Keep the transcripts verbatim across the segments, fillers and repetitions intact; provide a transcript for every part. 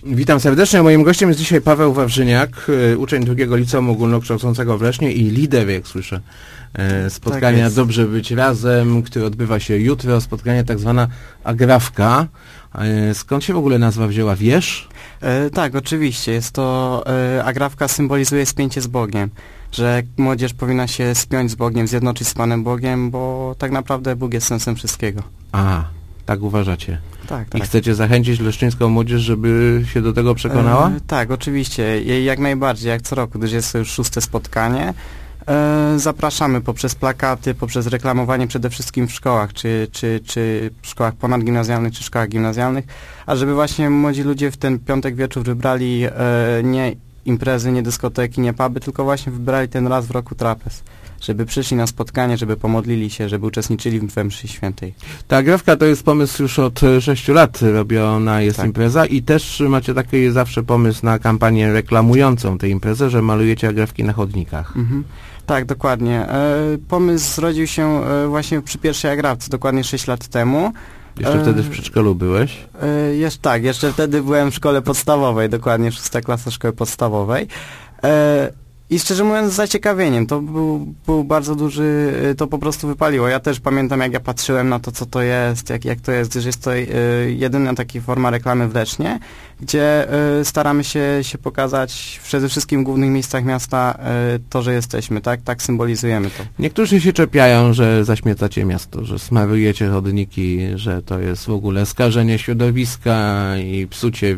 Witam serdecznie. Moim gościem jest dzisiaj Paweł Wawrzyniak, uczeń drugiego Liceum Ogólnokształcącego w Lesznie i lider, jak słyszę, spotkania tak Dobrze Być Razem, które odbywa się jutro. Spotkanie tak zwana Agrafka. Skąd się w ogóle nazwa wzięła, wiesz? E, tak, oczywiście. Jest to, e, Agrafka symbolizuje spięcie z Bogiem, że młodzież powinna się spiąć z Bogiem, zjednoczyć z Panem Bogiem, bo tak naprawdę Bóg jest sensem wszystkiego. A, tak uważacie. Tak, tak. I chcecie zachęcić leszczyńską młodzież, żeby się do tego przekonała? E, tak, oczywiście. Jak najbardziej, jak co roku, gdyż jest to już szóste spotkanie. E, zapraszamy poprzez plakaty, poprzez reklamowanie przede wszystkim w szkołach, czy, czy, czy w szkołach ponadgimnazjalnych, czy szkołach gimnazjalnych, a żeby właśnie młodzi ludzie w ten piątek wieczór wybrali e, nie imprezy, nie dyskoteki, nie puby, tylko właśnie wybrali ten raz w roku trapez. Żeby przyszli na spotkanie, żeby pomodlili się, żeby uczestniczyli w mszy świętej. Ta Agrafka to jest pomysł już od sześciu lat robiona jest tak. impreza i też macie taki zawsze pomysł na kampanię reklamującą tę imprezę, że malujecie agrafki na chodnikach. Mhm. Tak, dokładnie. E, pomysł zrodził się e, właśnie przy pierwszej Agrafce, dokładnie sześć lat temu. Jeszcze e, wtedy w przedszkolu byłeś? E, jeszcze, tak, jeszcze wtedy byłem w szkole podstawowej, dokładnie szósta klasa szkoły podstawowej. E, I szczerze mówiąc z zaciekawieniem, to był, był bardzo duży, to po prostu wypaliło. Ja też pamiętam, jak ja patrzyłem na to, co to jest, jak, jak to jest, gdyż jest to y, jedyna taka forma reklamy w Lesznie, gdzie y, staramy się, się pokazać przede wszystkim w głównych miejscach miasta y, to, że jesteśmy, tak? Tak symbolizujemy to. Niektórzy się czepiają, że zaśmiecacie miasto, że smarujecie chodniki, że to jest w ogóle skażenie środowiska i psucie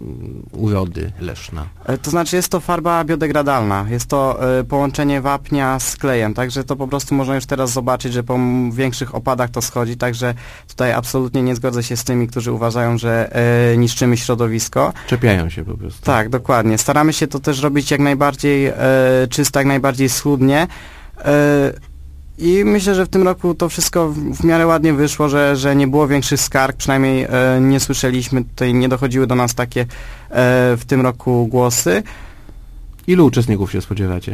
urody Leszna. Y, to znaczy jest to farba biodegradalna. Jest to y, połączenie wapnia z klejem, także to po prostu można już teraz zobaczyć, że po większych opadach to schodzi, także tutaj absolutnie nie zgodzę się z tymi, którzy uważają, że y, niszczymy środowisko. Czepiają się po prostu. Tak, dokładnie. Staramy się to też robić jak najbardziej y, czysto, jak najbardziej schludnie. Y, I myślę, że w tym roku to wszystko w, w miarę ładnie wyszło, że, że nie było większych skarg, przynajmniej y, nie słyszeliśmy, tutaj nie dochodziły do nas takie y, w tym roku głosy. Ilu uczestników się spodziewacie?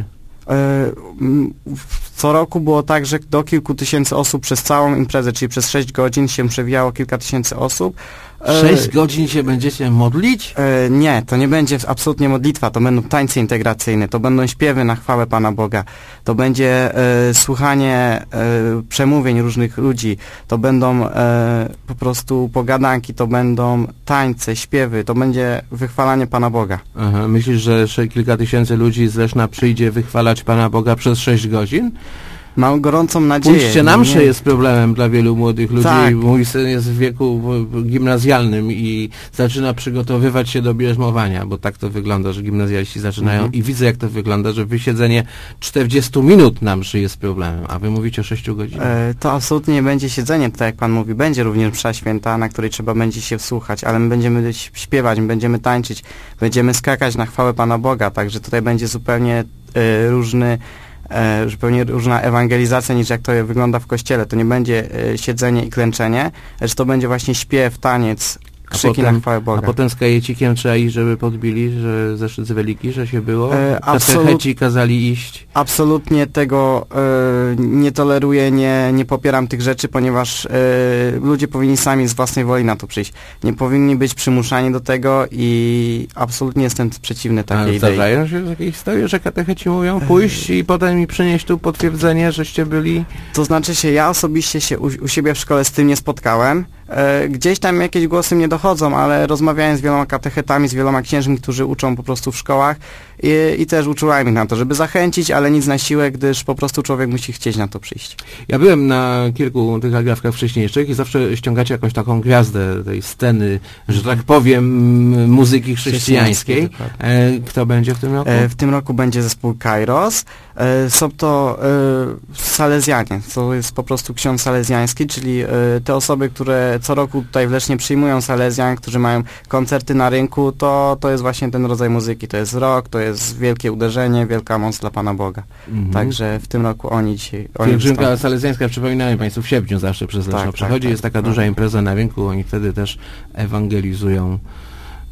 Co roku było tak, że do kilku tysięcy osób przez całą imprezę, czyli przez sześć godzin się przewijało kilka tysięcy osób. Sześć godzin się będziecie modlić? Nie, to nie będzie absolutnie modlitwa, to będą tańce integracyjne, to będą śpiewy na chwałę Pana Boga, to będzie e, słuchanie e, przemówień różnych ludzi, to będą e, po prostu pogadanki, to będą tańce, śpiewy, to będzie wychwalanie Pana Boga. Aha, myślisz, że kilka tysięcy ludzi z Leszna przyjdzie wychwalać Pana Boga przez sześć godzin? Mam gorącą nadzieję. Pójście na mszę jest problemem dla wielu młodych ludzi. Tak. Mój syn jest w wieku gimnazjalnym i zaczyna przygotowywać się do bierzmowania, bo tak to wygląda, że gimnazjaliści zaczynają mhm. i widzę, jak to wygląda, że wysiedzenie czterdzieści minut na mszy jest problemem, a wy mówicie o sześciu godzinach. E, to absolutnie nie będzie siedzenie, tak jak pan mówi. Będzie również msza święta, na której trzeba będzie się wsłuchać, ale my będziemy śpiewać, my będziemy tańczyć, będziemy skakać na chwałę Pana Boga, także tutaj będzie zupełnie e, różny E, zupełnie różna ewangelizacja niż jak to wygląda w kościele. To nie będzie e, siedzenie i klęczenie, lecz to będzie właśnie śpiew, taniec, krzyki potem, na chwałę Boga. A potem z kajecikiem trzeba iść, żeby podbili, że zeszyt z religi, że się było? E, absolut, Katecheci kazali iść? Absolutnie tego e, nie toleruję, nie, nie popieram tych rzeczy, ponieważ e, ludzie powinni sami z własnej woli na to przyjść. Nie powinni być przymuszani do tego i absolutnie jestem przeciwny takiej idei. Zdarzają się takie historie, że katecheci mówią pójść i potem mi przynieść tu potwierdzenie, żeście byli? To znaczy się, ja osobiście się u, u siebie w szkole z tym nie spotkałem. E, gdzieś tam jakieś głosy mnie dochodzą, ale rozmawiałem z wieloma katechetami, z wieloma księżmi, którzy uczą po prostu w szkołach i, i też uczułem ich na to, żeby zachęcić, ale nic na siłę, gdyż po prostu człowiek musi chcieć na to przyjść. Ja byłem na kilku tych agrafkach wcześniejszych i zawsze ściągacie jakąś taką gwiazdę tej sceny, że tak powiem, muzyki chrześcijańskiej. E, kto będzie w tym roku? E, w tym roku będzie zespół Kairos. E, są to e, Salezjanie. To jest po prostu ksiądz salezjański, czyli e, te osoby, które co roku tutaj w Lesznie przyjmują Salezjan, którzy mają koncerty na rynku, to, to jest właśnie ten rodzaj muzyki. To jest rock, to jest wielkie uderzenie, wielka moc dla Pana Boga. Mhm. Także w tym roku oni dzisiaj... Pielgrzymka salezjańska, przypominałem Państwu, w sierpniu zawsze przez Leszno tak, przechodzi. tak, jest taka tak, duża tak. impreza na rynku, oni wtedy też ewangelizują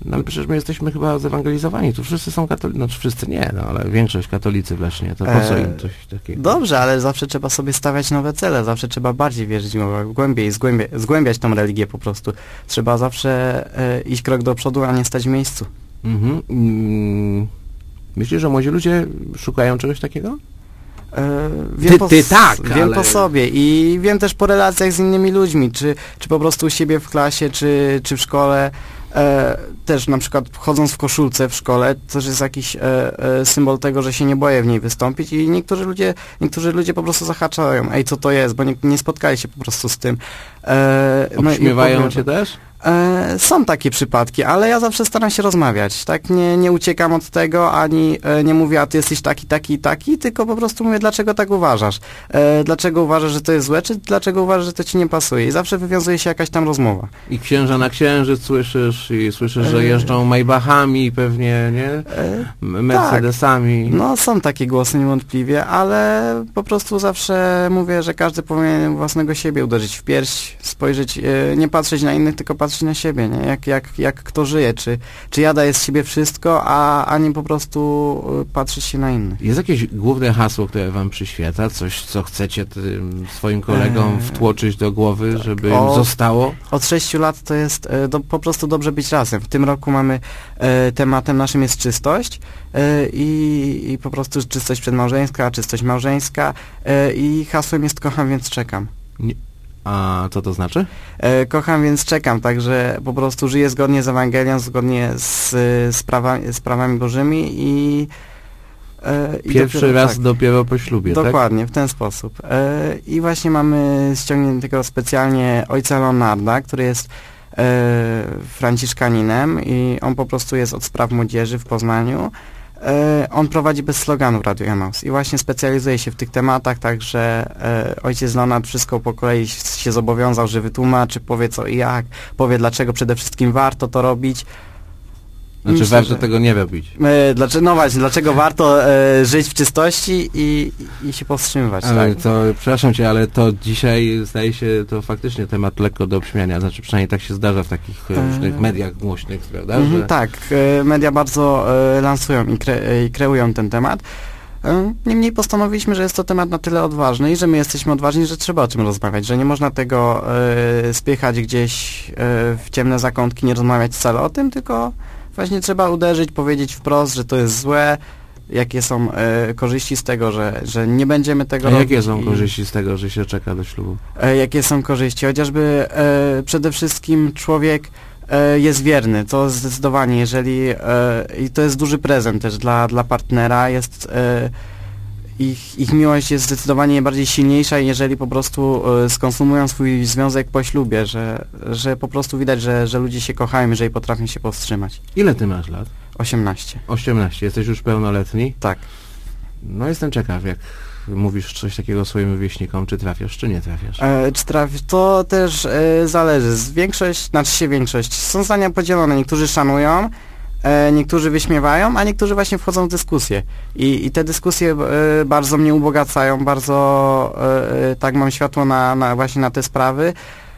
No ale przecież my jesteśmy chyba zewangelizowani, tu wszyscy są katolicy, no wszyscy nie, no ale większość katolicy w Lesznie, to po co im coś takiego? Dobrze, ale zawsze trzeba sobie stawiać nowe cele, zawsze trzeba bardziej wierzyć, głębiej, zgłębia, zgłębiać tą religię po prostu. Trzeba zawsze e, iść krok do przodu, a nie stać w miejscu. Mhm. Mm. Myślisz, że młodzi ludzie szukają czegoś takiego? E, wiem ty, po, ty tak, Wiem ale... po sobie i wiem też po relacjach z innymi ludźmi, czy, czy po prostu u siebie w klasie, czy, czy w szkole. E, też na przykład chodząc w koszulce w szkole, to też jest jakiś e, e, symbol tego, że się nie boję w niej wystąpić i niektórzy ludzie, niektórzy ludzie po prostu zahaczają, ej, co to jest, bo nie, nie spotkali się po prostu z tym. E, Obśmiewają no cię też? E, są takie przypadki, ale ja zawsze staram się rozmawiać, tak? Nie, nie uciekam od tego, ani e, nie mówię, a ty jesteś taki, taki, taki, tylko po prostu mówię, dlaczego tak uważasz? E, dlaczego uważasz, że to jest złe, czy dlaczego uważasz, że to ci nie pasuje? I zawsze wywiązuje się jakaś tam rozmowa. I księża na księżyc słyszysz, i słyszysz, że jeżdżą Maybachami pewnie, nie? E, Mercedesami. Tak. No są takie głosy niewątpliwie, ale po prostu zawsze mówię, że każdy powinien własnego siebie uderzyć w pierś, spojrzeć, e, nie patrzeć na innych, tylko patrzeć na siebie, nie? Jak, jak, jak kto żyje, czy, czy ja daję z siebie wszystko, a, a nie po prostu patrzeć się na innych. Jest jakieś główne hasło, które wam przyświeca? Coś, co chcecie tym swoim kolegom wtłoczyć do głowy, tak, żeby im zostało? Od sześciu lat to jest e, do, po prostu dobrze być razem. W tym roku mamy e, tematem naszym jest czystość e, i, i po prostu czystość przedmałżeńska, czystość małżeńska e, i hasłem jest kocham, więc czekam. Nie. A co to znaczy? E, kocham, więc czekam, także po prostu żyję zgodnie z Ewangelią, zgodnie z, z, prawa, z prawami Bożymi i... E, Pierwszy i dopiero, raz tak, dopiero po ślubie, dokładnie, tak? w ten sposób. E, I właśnie mamy ściągniętego specjalnie ojca Leonarda, który jest e, franciszkaninem i on po prostu jest od spraw młodzieży w Poznaniu. E, on prowadzi bez sloganu w Radiu Emaus i właśnie specjalizuje się w tych tematach, także e, ojciec Leonard wszystko po kolei się zobowiązał, że wytłumaczy, powie co i jak, powie dlaczego przede wszystkim warto to robić. Znaczy Myślę, warto że... tego nie robić. E, dlaczego, no właśnie, dlaczego warto e, żyć w czystości i, i, i się powstrzymywać. Ale tak? to, przepraszam cię, ale to dzisiaj zdaje się to faktycznie temat lekko do obśmiania, znaczy przynajmniej tak się zdarza w takich e... różnych mediach głośnych, prawda? Mm, że... Tak, e, media bardzo e, lansują i, kre, e, i kreują ten temat. E, niemniej postanowiliśmy, że jest to temat na tyle odważny i że my jesteśmy odważni, że trzeba o czym rozmawiać, że nie można tego e, spychać gdzieś e, w ciemne zakątki, nie rozmawiać wcale o tym, tylko właśnie trzeba uderzyć, powiedzieć wprost, że to jest złe, jakie są e, korzyści z tego, że, że nie będziemy tego A robić. jakie są i, korzyści z tego, że się czeka do ślubu? E, jakie są korzyści? Chociażby e, przede wszystkim człowiek e, jest wierny, to zdecydowanie, jeżeli e, i to jest duży prezent też dla, dla partnera, jest e, ich, ich miłość jest zdecydowanie bardziej silniejsza, jeżeli po prostu e, skonsumują swój związek po ślubie, że, że po prostu widać, że, że ludzie się kochają, jeżeli potrafią się powstrzymać. Ile ty masz lat? osiemnaście. osiemnaście. Jesteś już pełnoletni? Tak. No jestem ciekaw, jak mówisz coś takiego swoim rówieśnikom, czy trafiasz, czy nie trafiasz? E, czy trafisz? To też e, zależy. Z większość, znaczy się większość. Są zdania podzielone. Niektórzy szanują, e, niektórzy wyśmiewają, a niektórzy właśnie wchodzą w dyskusję. I, i te dyskusje e, bardzo mnie ubogacają, bardzo e, tak mam światło na, na właśnie na te sprawy.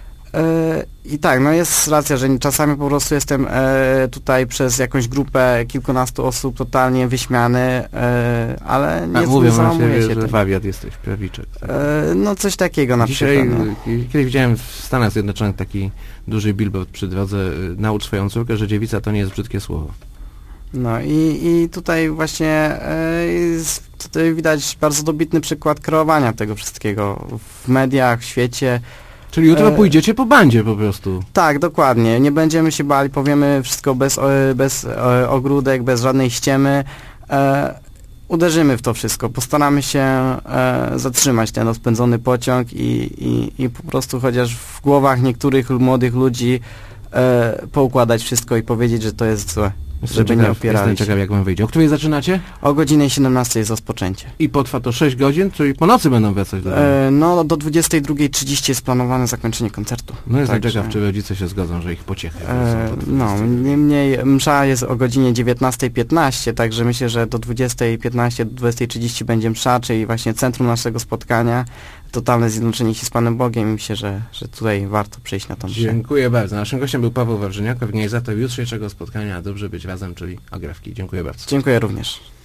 E, I tak, no jest racja, że czasami po prostu jestem e, tutaj przez jakąś grupę kilkunastu osób totalnie wyśmiany, e, ale nie, A, mówią nie na załamuję siebie, się że tym. wariat jesteś, prawiczek. Tak? E, no coś takiego na Dzisiaj, przykład. No. Kiedyś widziałem w Stanach Zjednoczonych taki duży billboard przy drodze, naucz swoją córkę, że dziewica to nie jest brzydkie słowo. No i, i tutaj właśnie e, jest, tutaj widać bardzo dobitny przykład kreowania tego wszystkiego w mediach, w świecie. Czyli jutro E, pójdziecie po bandzie po prostu. Tak, dokładnie. Nie będziemy się bali, powiemy wszystko bez, e, bez e, ogródek, bez żadnej ściemy. E, uderzymy w to wszystko, postaramy się e, zatrzymać ten rozpędzony pociąg i, i, i po prostu chociaż w głowach niektórych młodych ludzi e, poukładać wszystko i powiedzieć, że to jest złe. Jestem Żeby ciekaw, nie opierali jestem się. ciekaw, jak wam wyjdzie. O której zaczynacie? O godzinie siedemnastej jest rozpoczęcie. I potrwa to sześć godzin, czyli po nocy będą wracać do domu. E, no do dwudziestej drugiej trzydzieści jest planowane zakończenie koncertu. No jestem Także, ciekaw, czy rodzice się zgodzą, że ich pociechy e, są po No, dwudziestej. niemniej msza jest o godzinie dziewiętnastej piętnaście, także myślę, że do dwudziestej piętnaście, do dwudziestej trzydzieści będzie msza, czyli właśnie centrum naszego spotkania. totalne zjednoczenie się z Panem Bogiem i myślę, że, że tutaj warto przyjść na tą mszę. Dziękuję bardzo. Naszym gościem był Paweł Wawrzyniak, organizator jutrzejszego spotkania Dobrze Być Razem, czyli Agrafki. Dziękuję bardzo. Dziękuję również.